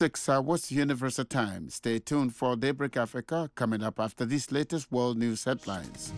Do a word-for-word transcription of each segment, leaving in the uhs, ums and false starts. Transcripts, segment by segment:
Six hours Universal Time. Stay tuned for Daybreak Africa coming up after these latest world news headlines.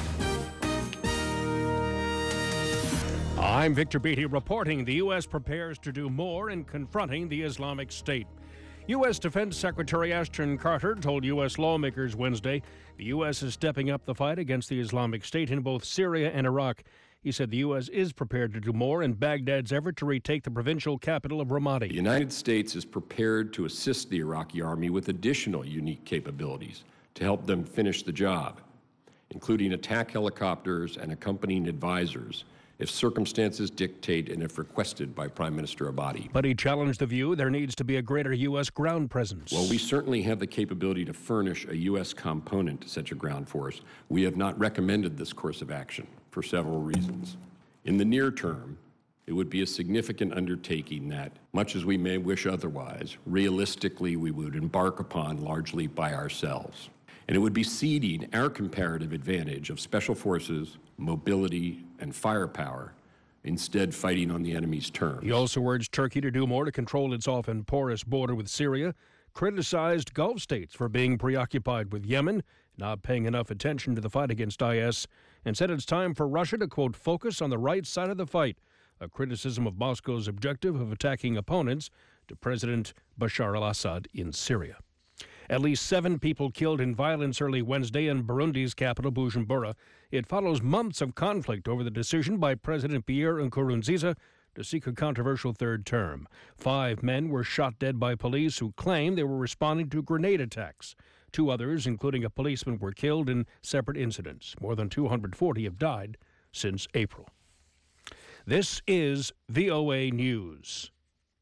I'm Victor Beatty reporting the U S prepares to do more in confronting the Islamic State. U S Defense Secretary Ashton Carter told U S lawmakers Wednesday the U S is stepping up the fight against the Islamic State in both Syria and Iraq. He said the U S is prepared to do more in Baghdad's effort to retake the provincial capital of Ramadi. The United States is prepared to assist the Iraqi army with additional unique capabilities to help them finish the job, including attack helicopters and accompanying advisors, if circumstances dictate and if requested by Prime Minister Abadi. But he challenged the view there needs to be a greater U S ground presence. While we certainly have the capability to furnish a U S component to such a ground force, we have not recommended this course of action for several reasons. In the near term, it would be a significant undertaking that, much as we may wish otherwise, realistically we would embark upon largely by ourselves. And it would be ceding our comparative advantage of special forces, mobility, and firepower, instead fighting on the enemy's terms. He also urged Turkey to do more to control its often porous border with Syria, criticized Gulf states for being preoccupied with Yemen, not paying enough attention to the fight against I S, and said it's time for Russia to, quote, focus on the right side of the fight, a criticism of Moscow's objective of attacking opponents to President Bashar al-Assad in Syria. At least seven people killed in violence early Wednesday in Burundi's capital, Bujumbura. It follows months of conflict over the decision by President Pierre Nkurunziza to seek a controversial third term. Five men were shot dead by police who claim they were responding to grenade attacks. Two others, including a policeman, were killed in separate incidents. More than two hundred forty have died since April. This is V O A News.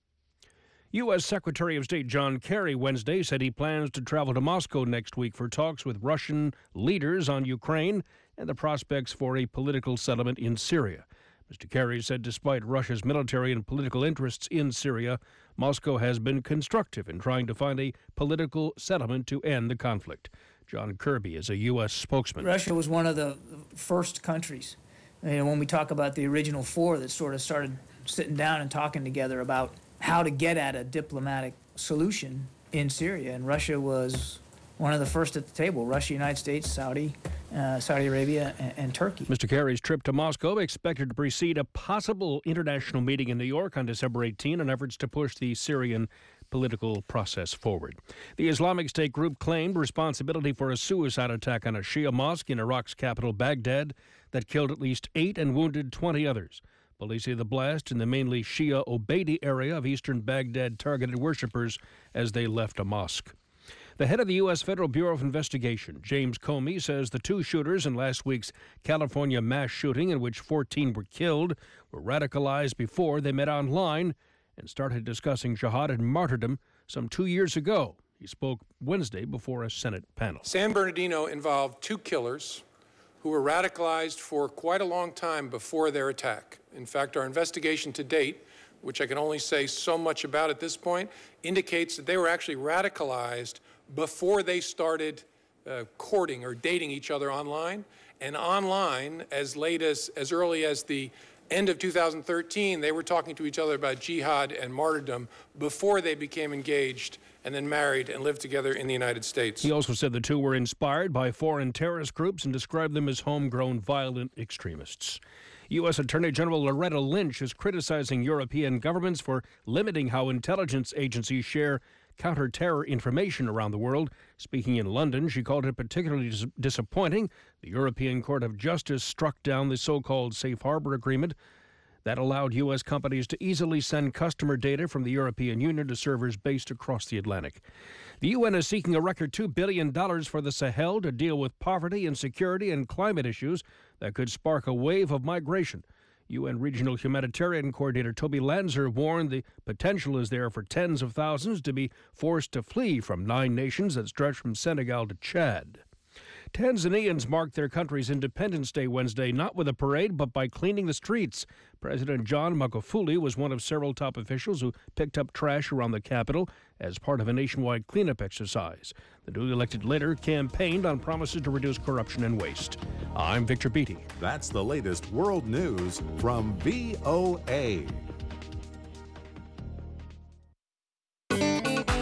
U S. Secretary of State John Kerry Wednesday said he plans to travel to Moscow next week for talks with Russian leaders on Ukraine and the prospects for a political settlement in Syria. Mister Kerry said despite Russia's military and political interests in Syria, Moscow has been constructive in trying to find a political settlement to end the conflict. John Kirby is a U S spokesman. Russia was one of the first countries, you know, when we talk about the original four that sort of started sitting down and talking together about how to get at a diplomatic solution in Syria. And Russia was one of the first at the table. Russia, United States, Saudi, uh, Saudi Arabia, and, and Turkey. Mister Kerry's trip to Moscow expected to precede a possible international meeting in New York on December eighteenth in efforts to push the Syrian political process forward. The Islamic State group claimed responsibility for a suicide attack on a Shia mosque in Iraq's capital, Baghdad, that killed at least eight and wounded twenty others. Police say the blast in the mainly Shia Obeidi area of eastern Baghdad targeted worshippers as they left a mosque. The head of the U S. Federal Bureau of Investigation, James Comey, says the two shooters in last week's California mass shooting in which fourteen were killed were radicalized before they met online and started discussing jihad and martyrdom some two years ago. He spoke Wednesday before a Senate panel. San Bernardino involved two killers who were radicalized for quite a long time before their attack. In fact, our investigation to date, which I can only say so much about at this point, indicates that they were actually radicalized before they started uh, courting or dating each other online. And online, as late as, as early as the end of two thousand thirteen, they were talking to each other about jihad and martyrdom before they became engaged and then married and lived together in the United States. He also said the two were inspired by foreign terrorist groups and described them as homegrown violent extremists. U S. Attorney General Loretta Lynch is criticizing European governments for limiting how intelligence agencies share counter-terror information around the world. Speaking in London, she called it particularly dis- disappointing. The European Court of Justice struck down the so-called Safe Harbor Agreement that allowed U S companies to easily send customer data from the European Union to servers based across the Atlantic. The U N is seeking a record two billion dollars for the Sahel to deal with poverty, insecurity, and climate issues that could spark a wave of migration. U N Regional Humanitarian Coordinator Toby Lanzer warned the potential is there for tens of thousands to be forced to flee from nine nations that stretch from Senegal to Chad. Tanzanians marked their country's Independence Day Wednesday not with a parade but by cleaning the streets. President John Magufuli was one of several top officials who picked up trash around the capital as part of a nationwide cleanup exercise. The newly elected leader campaigned on promises to reduce corruption and waste. I'm Victor Beatty. That's the latest world news from V O A.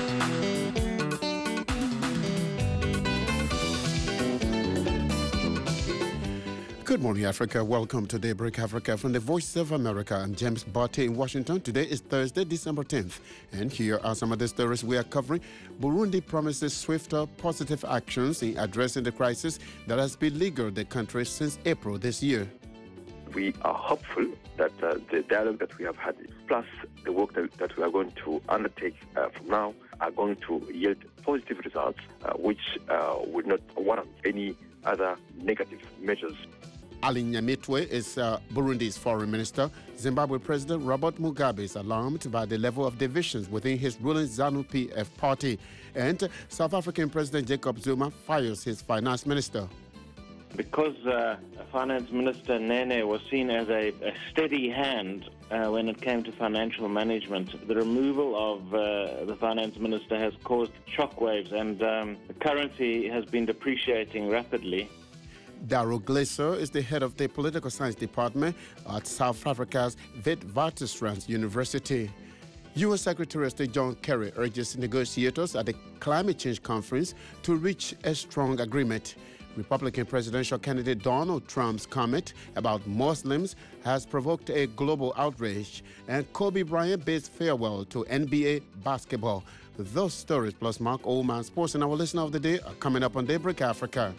Good morning, Africa. Welcome to Daybreak Africa from the Voice of America. I'm James Barty in Washington. Today is Thursday, December tenth. And here are some of the stories we are covering. Burundi promises swifter positive actions in addressing the crisis that has beleaguered the country since April this year. We are hopeful that uh, the dialogue that we have had, plus the work that, that we are going to undertake uh, from now, are going to yield positive results, uh, which uh, would not warrant any other negative measures. Alain Nyamitwe is uh, Burundi's foreign minister. Zimbabwe President Robert Mugabe is alarmed by the level of divisions within his ruling ZANU-P F party. And South African President Jacob Zuma fires his finance minister. Because uh, Finance Minister Nene was seen as a, a steady hand uh, when it came to financial management, the removal of uh, the Finance Minister has caused shockwaves, and um, the currency has been depreciating rapidly. Daryl Glaser is the head of the political science department at South Africa's Witwatersrand University. U S Secretary of State John Kerry urges negotiators at the climate change conference to reach a strong agreement. Republican presidential candidate Donald Trump's comment about Muslims has provoked a global outrage, and Kobe Bryant bids farewell to N B A basketball. Those stories plus Mark Oldman Sports and our listener of the day are coming up on Daybreak Africa.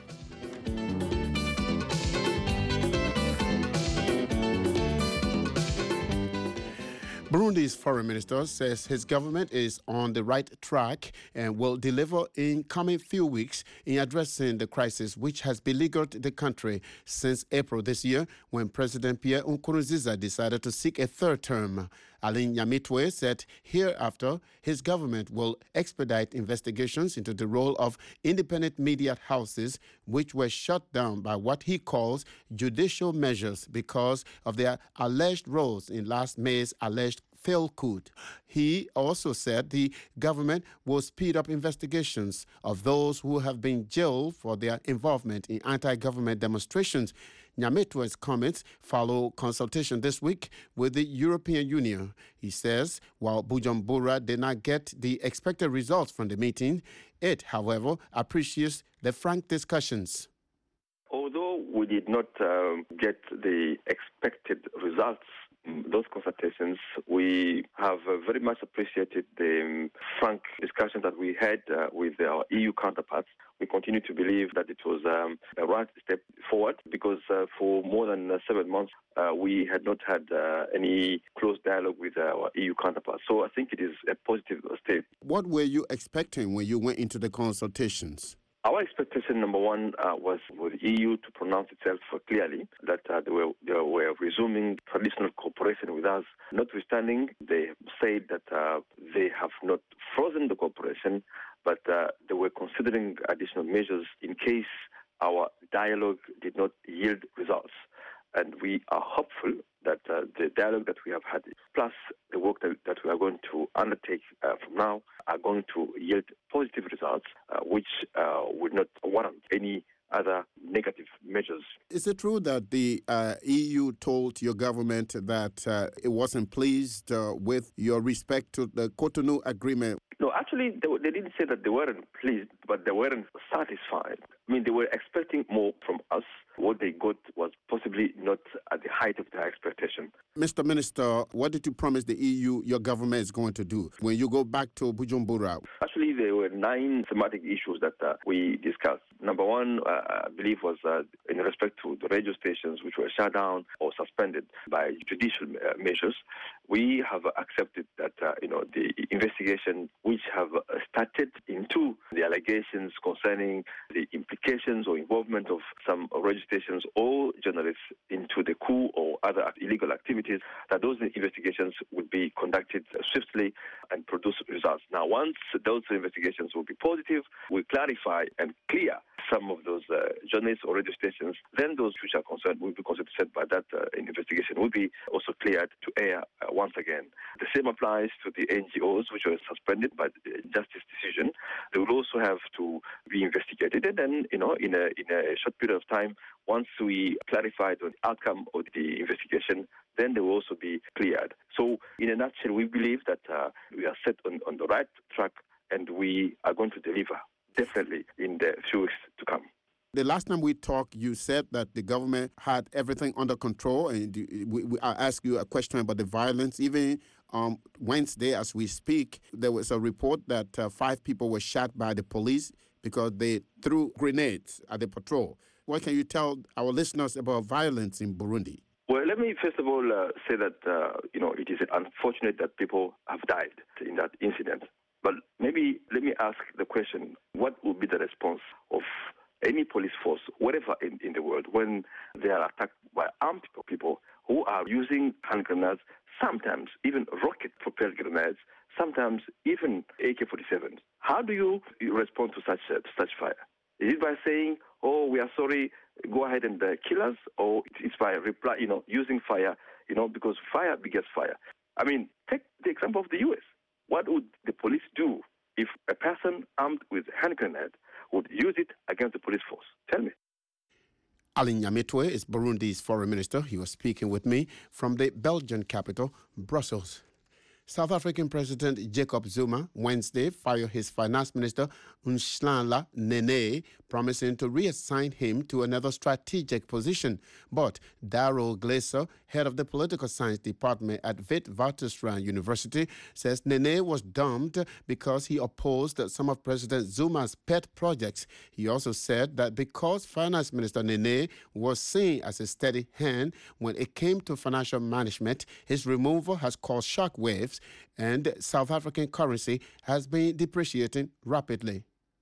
Burundi's foreign minister says his government is on the right track and will deliver in coming few weeks in addressing the crisis which has beleaguered the country since April this year when President Pierre Nkurunziza decided to seek a third term. Alain Nyamitwe said hereafter his government will expedite investigations into the role of independent media houses which were shut down by what he calls judicial measures because of their alleged roles in last May's alleged failed coup. He also said the government will speed up investigations of those who have been jailed for their involvement in anti-government demonstrations. Nyamitwe's comments follow consultation this week with the European Union. He says while Bujumbura did not get the expected results from the meeting, it, however, appreciates the frank discussions. Although we did not um, get the expected results, those consultations, we have uh, very much appreciated the um, frank discussion that we had uh, with our E U counterparts. We continue to believe that it was um, a right step forward because uh, for more than uh, seven months uh, we had not had uh, any close dialogue with our E U counterparts. So I think it is a positive step. What were you expecting when you went into the consultations? Our expectation, number one, uh, was for the E U to pronounce itself clearly that uh, they, were, they were resuming traditional cooperation with us. Notwithstanding, they said that uh, they have not frozen the cooperation, but uh, they were considering additional measures in case our dialogue did not yield results. And we are hopeful that uh, the dialogue that we have had, plus the work that, that we are going to undertake uh, from now, are going to yield positive results, uh, which uh, would not warrant any other negative measures. Is it true that the uh, E U told your government that uh, it wasn't pleased uh, with your respect to the Cotonou Agreement? No, actually, they, they didn't say that they weren't pleased, but they weren't satisfied. I mean, they were expecting more from us. What they got was possibly not at the height of their expectation. Mister Minister, what did you promise the E U your government is going to do when you go back to Bujumbura? Actually, there were nine thematic issues that uh, we discussed. Number one, uh, I believe, was uh, in respect to the radio stations which were shut down or suspended by judicial uh, measures. We have accepted that, uh, you know, the investigation which have started into the allegations concerning the implications or involvement of some radio stations or journalists into the coup or other illegal activities, that those investigations would be conducted swiftly and produce results. Now, once those investigations will be positive, we clarify and clear some of those uh, journalists or radio stations, then those which are concerned will be considered by that uh, investigation will be also cleared to air uh, once again. The same applies to the N G Os which were suspended by the justice decision. They will also have to be investigated, and then, you know, in a in a short period of time, once we clarify the outcome of the investigation, then they will also be cleared. So, in a nutshell, we believe that uh, we are set on, on the right track, and we are going to deliver definitely in the few weeks to come. The last time we talked, you said that the government had everything under control, and we, we, I asked you a question about the violence. Even um, Wednesday, as we speak, there was a report that uh, five people were shot by the police because they threw grenades at the patrol. What can you tell our listeners about violence in Burundi? Well, let me first of all uh, say that, uh, you know, it is unfortunate that people have died in that incident. But maybe let me ask the question, what would be the response of any police force, wherever in, in the world, when they are attacked by armed people who are using hand grenades, sometimes even rocket-propelled grenades, sometimes even A K forty-sevens? How do you respond to such uh, such fire? Is it by saying, oh, we are sorry, go ahead and uh, kill us, or it's by reply, you know, using fire, you know, because fire begets fire? I mean, take the example of the U S. What would the police do if a person armed with hand grenade would use it against the police force? Tell me. Alain Nyamitwe is Burundi's foreign minister. He was speaking with me from the Belgian capital, Brussels. South African President Jacob Zuma Wednesday fired his finance minister Nhlanhla Nene, promising to reassign him to another strategic position. But Daryl Glaser, head of the political science department at Witwatersrand University, says Nene was dumped because he opposed some of President Zuma's pet projects. He also said that because Finance Minister Nene was seen as a steady hand when it came to financial management, his removal has caused shockwaves, and South African currency has been depreciating rapidly.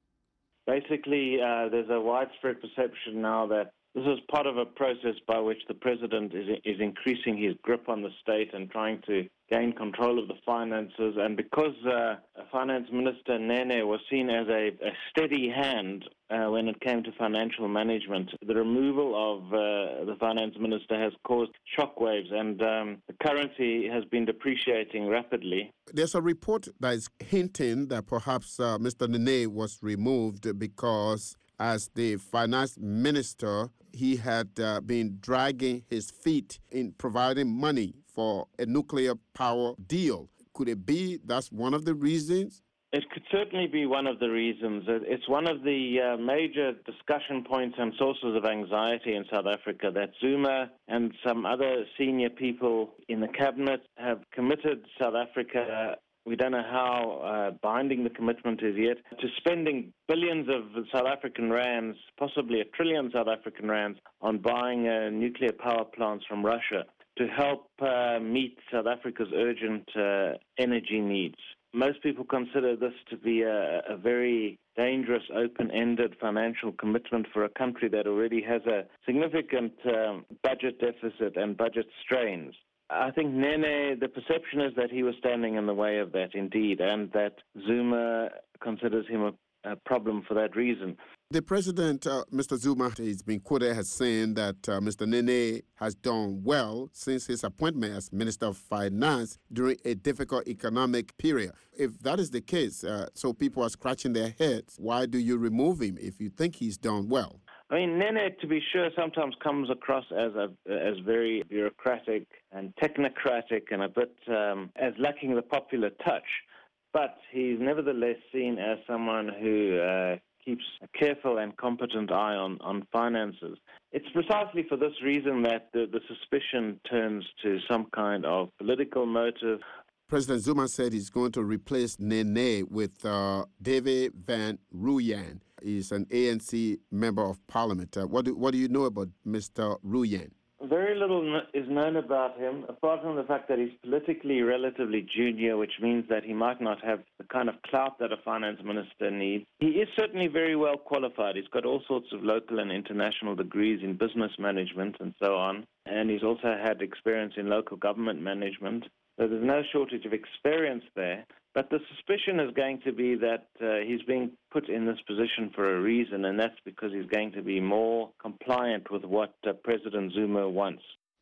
Basically, uh, there's a widespread perception now that this is part of a process by which the president is is increasing his grip on the state and trying to gain control of the finances. And because uh, Finance Minister Nene was seen as a, a steady hand uh, when it came to financial management, the removal of uh, the finance minister has caused shockwaves, and um, the currency has been depreciating rapidly. There's a report that is hinting that perhaps uh, Mister Nene was removed because as the finance minister, he had uh, been dragging his feet in providing money for a nuclear power deal. Could it be that's one of the reasons? It could certainly be one of the reasons. It's one of the uh, major discussion points and sources of anxiety in South Africa that Zuma and some other senior people in the cabinet have committed South Africa. We don't know how uh, binding the commitment is yet, to spending billions of South African rands, possibly a trillion South African rands, on buying uh, nuclear power plants from Russia to help uh, meet South Africa's urgent uh, energy needs. Most people consider this to be a, a very dangerous, open-ended financial commitment for a country that already has a significant um, budget deficit and budget strains. I think Nene, the perception is that he was standing in the way of that indeed, and that Zuma considers him a, a problem for that reason. The president, uh, Mister Zuma, has been quoted as saying that uh, Mister Nene has done well since his appointment as Minister of Finance during a difficult economic period. If that is the case, uh, so people are scratching their heads, why do you remove him if you think he's done well? I mean, Nene, to be sure, sometimes comes across as a, as very bureaucratic and technocratic and a bit um, as lacking the popular touch. But he's nevertheless seen as someone who uh, keeps a careful and competent eye on, on finances. It's precisely for this reason that the, the suspicion turns to some kind of political motive. President Zuma said he's going to replace Nene with uh, David Van Rooyen. He's an A N C member of parliament. Uh, what, do, what do you know about Mister Rooyen? Very little is known about him, apart from the fact that he's politically relatively junior, which means that he might not have the kind of clout that a finance minister needs. He is certainly very well qualified. He's got all sorts of local and international degrees in business management and so on. And he's also had experience in local government management. So there's no shortage of experience there. But the suspicion is going to be that uh, he's being put in this position for a reason, and that's because he's going to be more compliant with what uh, President Zuma wants.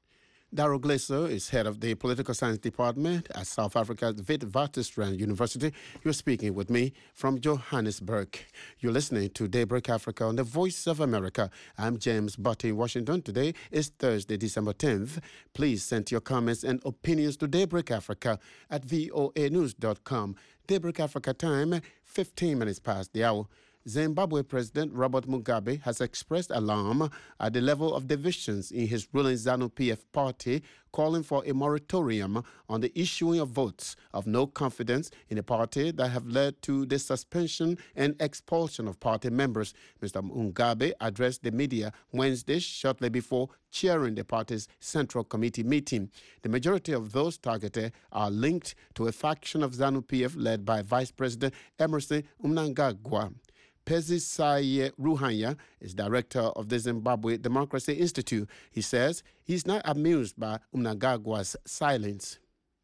Daryl Glaser is head of the political science department at South Africa's Witwatersrand University. You're speaking with me from Johannesburg. You're listening to Daybreak Africa on the Voice of America. I'm James Butt in Washington. Today is Thursday, December tenth. Please send your comments and opinions to Daybreak Africa at voa news dot com. Daybreak Africa time, fifteen minutes past the hour. Zimbabwe President Robert Mugabe has expressed alarm at the level of divisions in his ruling ZANU-P F party, calling for a moratorium on the issuing of votes of no confidence in the party that have led to the suspension and expulsion of party members. Mister Mugabe addressed the media Wednesday shortly before chairing the party's Central Committee meeting. The majority of those targeted are linked to a faction of ZANU-P F led by Vice President Emmerson Mnangagwa. Pezisai Ruhanya is director of the Zimbabwe Democracy Institute. He says he's not amused by Mnangagwa's silence.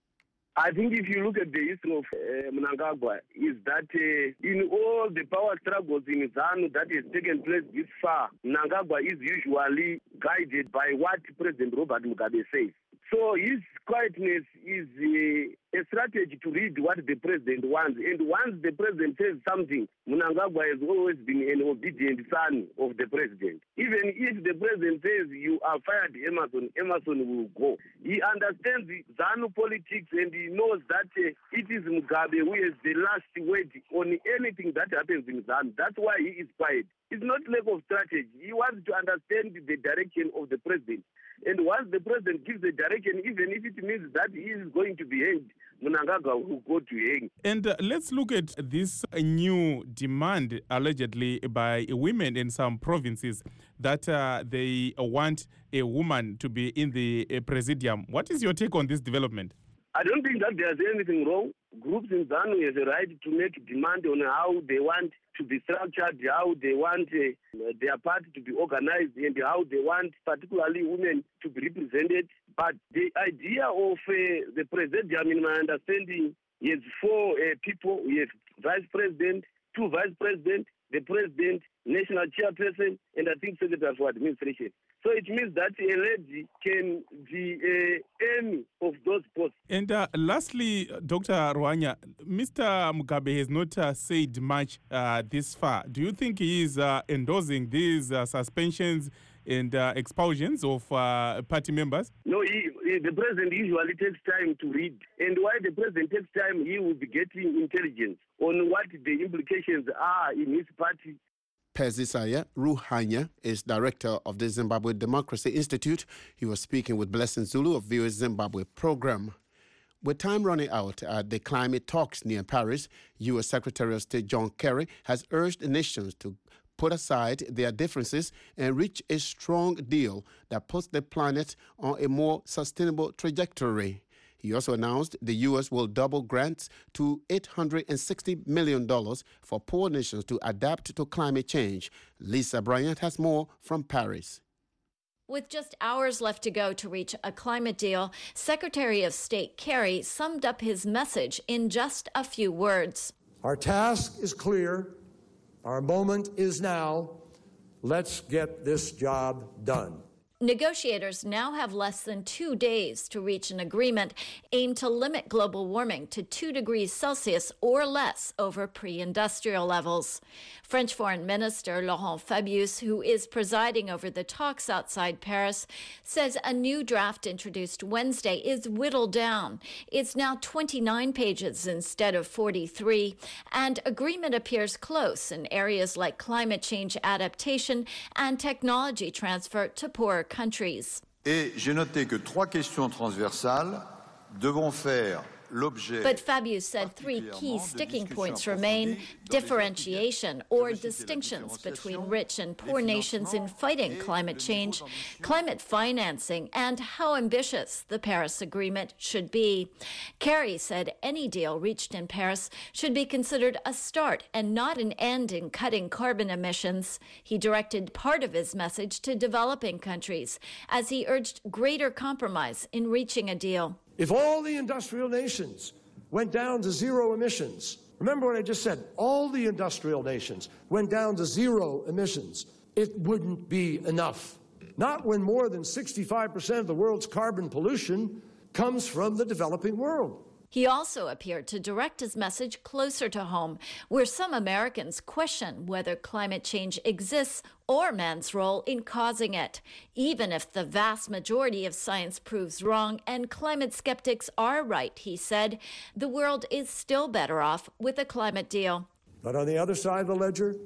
I think if you look at the history of uh, Mnangagwa, is that uh, in all the power struggles in ZANU that has taken place this far, Mnangagwa is usually guided by what President Robert Mugabe says. So his quietness is uh, a strategy to read what the president wants. And once the president says something, Mnangagwa has always been an obedient son of the president. Even if the president says you are fired, Emmerson, Emmerson will go. He understands the ZANU politics and he knows that uh, it is Mugabe who has the last word on anything that happens in ZANU. That's why he is quiet. It's not lack of strategy. He wants to understand the direction of the president. And once the president gives the direction, even if it means that he is going to be hanged, Mnangagwa will go to hang. And uh, let's look at this uh, new demand allegedly by women in some provinces that uh, they want a woman to be in the uh, presidium. What is your take on this development? I don't think that there's anything wrong. Groups in ZANU have a right to make demand on how they want to be structured, how they want uh, their party to be organized, and how they want particularly women to be represented. But the idea of uh, the presidium, in my understanding, is four uh, people. We have vice president, two vice presidents, the president, national chairperson, and I think secretary for administration. So it means that a lady can be uh, any of those posts. And uh, lastly, Doctor Ruhanya, Mister Mugabe has not uh, said much uh, this far. Do you think he is uh, endorsing these uh, suspensions and uh, expulsions of uh, party members? No, he, he, the president usually takes time to read. And while the president takes time, he will be getting intelligence on what the implications are in his party. Pezisai Ruhanya is director of the Zimbabwe Democracy Institute. He was speaking with Blessing Zulu of V O A Zimbabwe program. With time running out at the climate talks near Paris, U S Secretary of State John Kerry has urged nations to put aside their differences and reach a strong deal that puts the planet on a more sustainable trajectory. He also announced the U S will double grants to eight hundred sixty million dollars for poor nations to adapt to climate change. Lisa Bryant has more from Paris. With just hours left to go to reach a climate deal, Secretary of State Kerry summed up his message in just a few words. Our task is clear. Our moment is now. Let's get this job done. Negotiators now have less than two days to reach an agreement aimed to limit global warming to two degrees Celsius or less over pre-industrial levels. French Foreign Minister Laurent Fabius, who is presiding over the talks outside Paris, says a new draft introduced Wednesday is whittled down. It's now twenty-nine pages instead of forty-three, and agreement appears close in areas like climate change adaptation and technology transfer to poorer countries. Et j'ai noté que trois questions transversales devront faire l'objet. But Fabius said three key sticking points remain: differentiation or distinctions between rich and poor nations in fighting climate change, climate financing, and how ambitious the Paris Agreement should be. Kerry said any deal reached in Paris should be considered a start and not an end in cutting carbon emissions. He directed part of his message to developing countries as he urged greater compromise in reaching a deal. If all the industrial nations went down to zero emissions, remember what I just said, all the industrial nations went down to zero emissions, it wouldn't be enough. Not when more than sixty-five percent of the world's carbon pollution comes from the developing world. He also appeared to direct his message closer to home, where some Americans question whether climate change exists or man's role in causing it. Even if the vast majority of science proves wrong and climate skeptics are right, he said, the world is still better off with a climate deal. But on the other side of the ledger,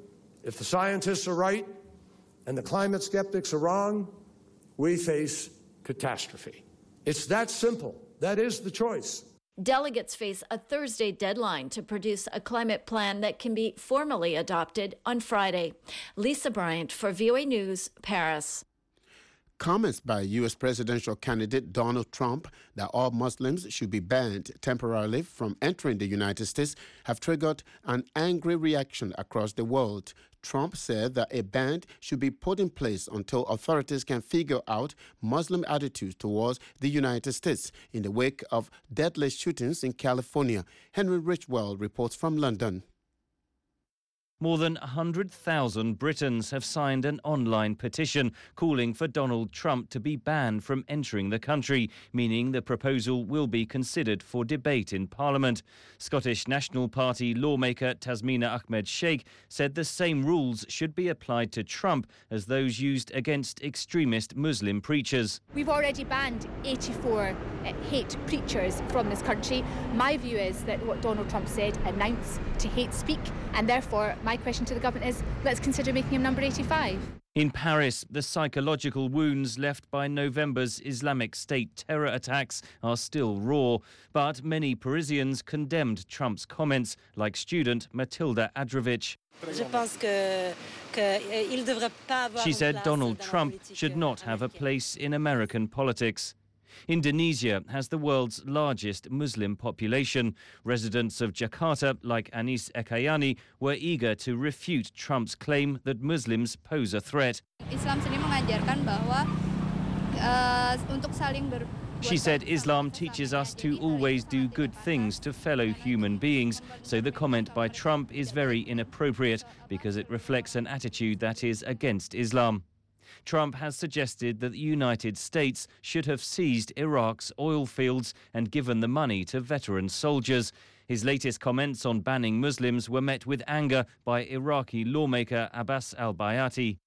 If the scientists are right and the climate skeptics are wrong, we face catastrophe. It's that simple. That is the choice. Delegates face a Thursday deadline to produce a climate plan that can be formally adopted on Friday. Lisa Bryant for V O A News, Paris. Comments by U S presidential candidate Donald Trump that all Muslims should be banned temporarily from entering the United States have triggered an angry reaction across the world. Trump said that a ban should be put in place until authorities can figure out Muslim attitudes towards the United States in the wake of deadly shootings in California. Henry Richwell reports from London. More than one hundred thousand Britons have signed an online petition calling for Donald Trump to be banned from entering the country, meaning the proposal will be considered for debate in Parliament. Scottish National Party lawmaker Tasmina Ahmed Sheikh said the same rules should be applied to Trump as those used against extremist Muslim preachers. We've already banned eighty-four uh, hate preachers from this country. My view is that what Donald Trump said amounts to hate speak, and therefore my question to the government is, let's consider making him number eighty-five. In Paris, the psychological wounds left by November's Islamic State terror attacks are still raw, but many Parisians condemned Trump's comments, like student Matilda Adrovich. She said Donald Trump should not have a place in American politics. Indonesia has the world's largest Muslim population. Residents of Jakarta, like Anis Ekayani, were eager to refute Trump's claim that Muslims pose a threat. Islam sendiri mengajarkan bahwa uh, untuk saling ber She said Islam teaches us to always do good things to fellow human beings, so the comment by Trump is very inappropriate because it reflects an attitude that is against Islam. Trump has suggested that the United States should have seized Iraq's oil fields and given the money to veteran soldiers. His latest comments on banning Muslims were met with anger by Iraqi lawmaker Abbas al-Bayati.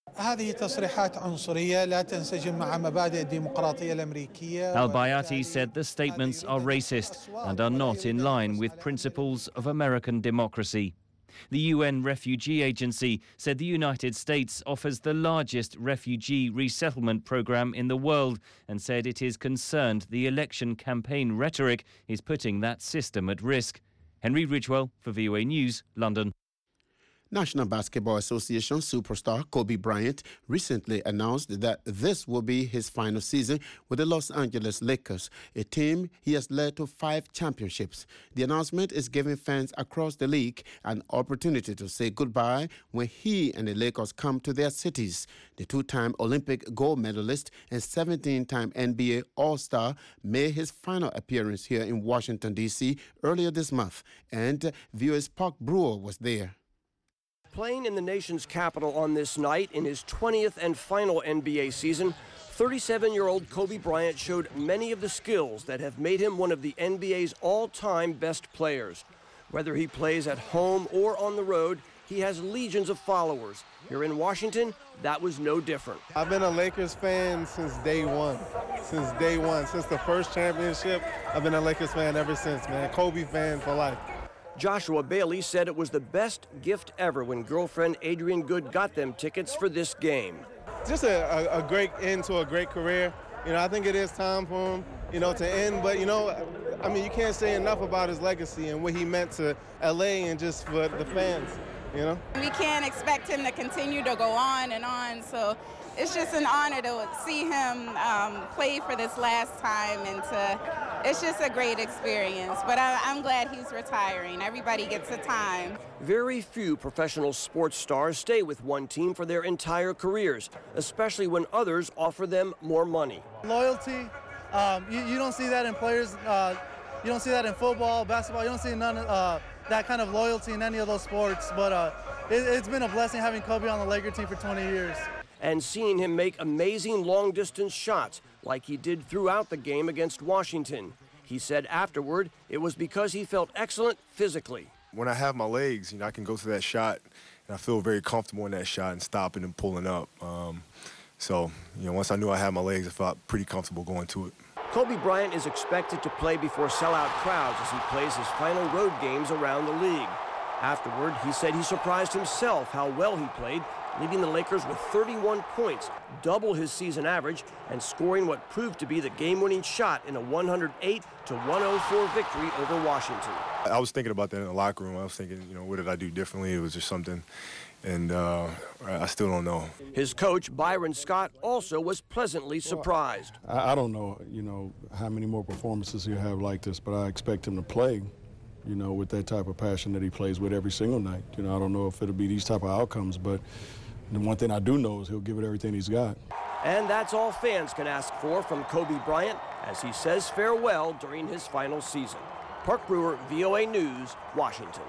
Al-Bayati said the statements are racist and are not in line with principles of American democracy. The U N Refugee Agency said the United States offers the largest refugee resettlement program in the world and said it is concerned the election campaign rhetoric is putting that system at risk. Henry Ridgewell for V O A News, London. National Basketball Association superstar Kobe Bryant recently announced that this will be his final season with the Los Angeles Lakers, a team he has led to five championships. The announcement is giving fans across the league an opportunity to say goodbye when he and the Lakers come to their cities. The two-time Olympic gold medalist and seventeen-time N B A All-Star made his final appearance here in Washington, D C earlier this month, and V O A's Park Brewer was there. Playing in the nation's capital on this night in his twentieth and final N B A season, thirty-seven-year-old Kobe Bryant showed many of the skills that have made him one of the N B A's all-time best players. Whether he plays at home or on the road, he has legions of followers. Here in Washington, that was no different. I've been a Lakers fan since day one. Since day one. Since the first championship, I've been a Lakers fan ever since, man. Kobe fan for life. Joshua Bailey said it was the best gift ever when girlfriend Adrian Good got them tickets for this game. Just a, a, a great end to a great career. You know, I think it is time for him, you know, to end. But, you know, I mean, you can't say enough about his legacy and what he meant to L A and just for the fans, you know. We can't expect him to continue to go on and on, so it's just an honor to see him um, play for this last time, and to, it's just a great experience. But I, I'm glad he's retiring. Everybody gets a time. Very few professional sports stars stay with one team for their entire careers, especially when others offer them more money. Loyalty, um, you, you don't see that in players. Uh, you don't see that in football, basketball. You don't see none uh, that kind of loyalty in any of those sports. But uh, it, it's been a blessing having Kobe on the Laker team for twenty years. And seeing him make amazing long-distance shots like he did throughout the game against Washington. He said afterward it was because he felt excellent physically. When I have my legs, you know, I can go to that shot, and I feel very comfortable in that shot and stopping and pulling up. Um, so, you know, once I knew I had my legs, I felt pretty comfortable going to it. Kobe Bryant is expected to play before sellout crowds as he plays his final road games around the league. Afterward, he said he surprised himself how well he played, leading the Lakers with thirty-one points, double his season average, and scoring what proved to be the game-winning shot in a one hundred eight to one oh four victory over Washington. I was thinking about that in the locker room. I was thinking, you know, what did I do differently? It was just something, and uh, I still don't know. His coach, Byron Scott, also was pleasantly surprised. I, I don't know, you know, how many more performances he'll have like this, but I expect him to play, you know, with that type of passion that he plays with every single night. You know, I don't know if it'll be these type of outcomes, but the one thing I do know is he'll give it everything he's got. And that's all fans can ask for from Kobe Bryant as he says farewell during his final season. Park Brewer, V O A News, Washington.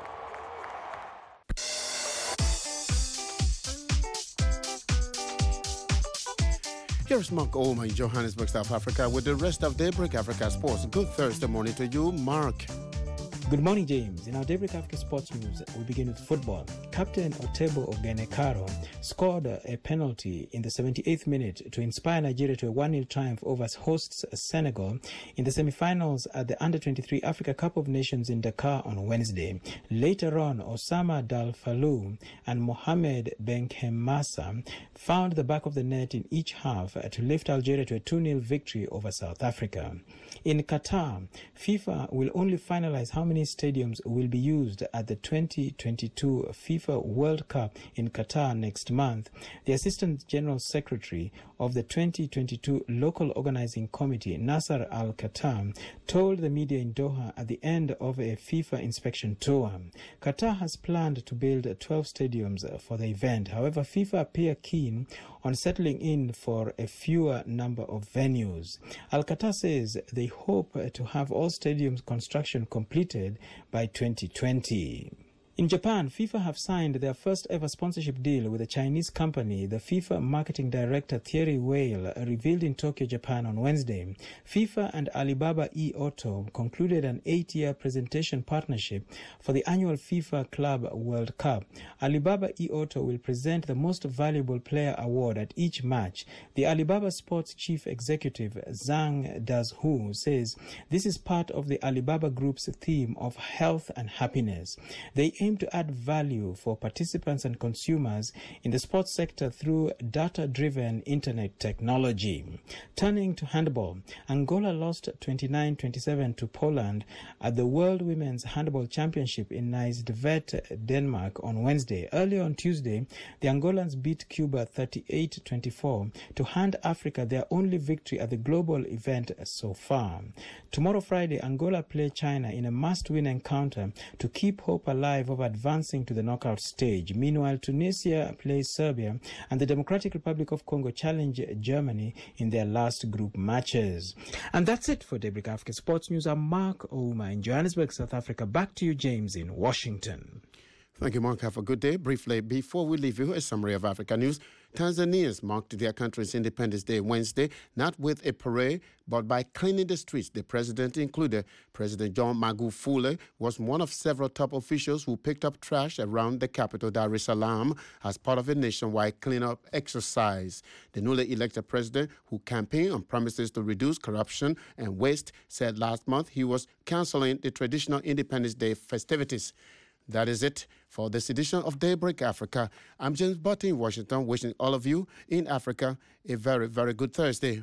Here's Mark Ouma in Johannesburg, South Africa, with the rest of Daybreak Africa Sports. Good Thursday morning to you, Mark. Good morning, James. In our Daybreak Africa Sports News, we begin with football. Captain Otebo Ogenekaro scored a penalty in the seventy-eighth minute to inspire Nigeria to a one nil triumph over hosts Senegal in the semi-finals at the under twenty-three Africa Cup of Nations in Dakar on Wednesday. Later on, Osama Dal Falou and Mohamed Benkhemassa found the back of the net in each half to lift Algeria to a two nil victory over South Africa. In Qatar, FIFA will only finalize how many stadiums will be used at the twenty twenty-two FIFA World Cup in Qatar next month. The Assistant General Secretary of the twenty twenty-two Local Organizing Committee, Nasser Al-Khattam, told the media in Doha at the end of a FIFA inspection tour. Qatar has planned to build twelve stadiums for the event. However, FIFA appear keen on settling in for a fewer number of venues. Al-Qatar says they hope to have all stadiums construction completed by twenty twenty. In Japan, FIFA have signed their first ever sponsorship deal with a Chinese company. The FIFA marketing director Thierry Weil revealed in Tokyo, Japan on Wednesday. FIFA and Alibaba e-Auto concluded an eight-year presentation partnership for the annual FIFA Club World Cup. Alibaba e-Auto will present the Most Valuable Player award at each match. The Alibaba Sports Chief Executive Zhang Dazhu says this is part of the Alibaba Group's theme of health and happiness. They aim to add value for participants and consumers in the sports sector through data-driven internet technology. Turning to handball, Angola lost twenty-nine twenty-seven to Poland at the World Women's Handball Championship in Nysdvet, Denmark on Wednesday. Earlier on Tuesday, the Angolans beat Cuba thirty-eight twenty-four to hand Africa their only victory at the global event so far. Tomorrow, Friday, Angola play China in a must-win encounter to keep hope alive of advancing to the knockout stage. Meanwhile, Tunisia plays Serbia and the Democratic Republic of Congo challenge Germany in their last group matches. And that's it for Daybreak Africa Sports News. I'm Mark Ouma in Johannesburg, South Africa. Back to you, James, in Washington. Thank you, Mark. Have a good day. Briefly, before we leave you, a summary of Africa news. Tanzanians marked their country's Independence Day Wednesday, not with a parade, but by cleaning the streets. The president included. President John Magufuli was one of several top officials who picked up trash around the capital, Dar es Salaam, as part of a nationwide cleanup exercise. The newly elected president, who campaigned on promises to reduce corruption and waste, said last month he was canceling the traditional Independence Day festivities. That is it for this edition of Daybreak Africa. I'm James Butt in Washington, wishing all of you in Africa a very, very good Thursday.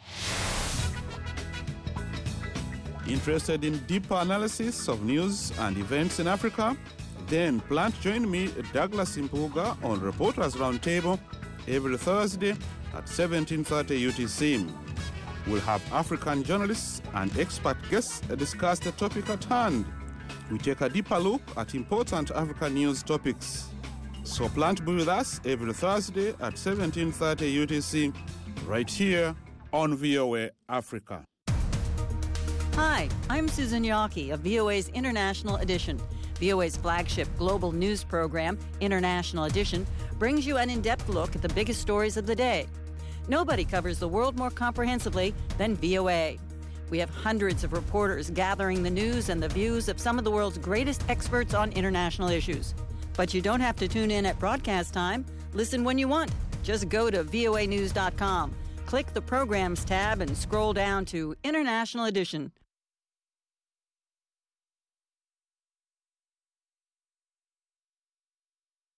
Interested in deeper analysis of news and events in Africa? Then plan to join me, Douglas Impuga, on Reporters Roundtable every Thursday at seventeen thirty U T C. We'll have African journalists and expert guests discuss the topic at hand. We take a deeper look at important African news topics. So plan to be with us every Thursday at seventeen thirty U T C, right here on V O A Africa. Hi, I'm Susan Yockey of V O A's International Edition. V O A's flagship global news program, International Edition, brings you an in-depth look at the biggest stories of the day. Nobody covers the world more comprehensively than V O A. We have hundreds of reporters gathering the news and the views of some of the world's greatest experts on international issues. But you don't have to tune in at broadcast time. Listen when you want. Just go to V O A news dot com, click the Programs tab, and scroll down to International Edition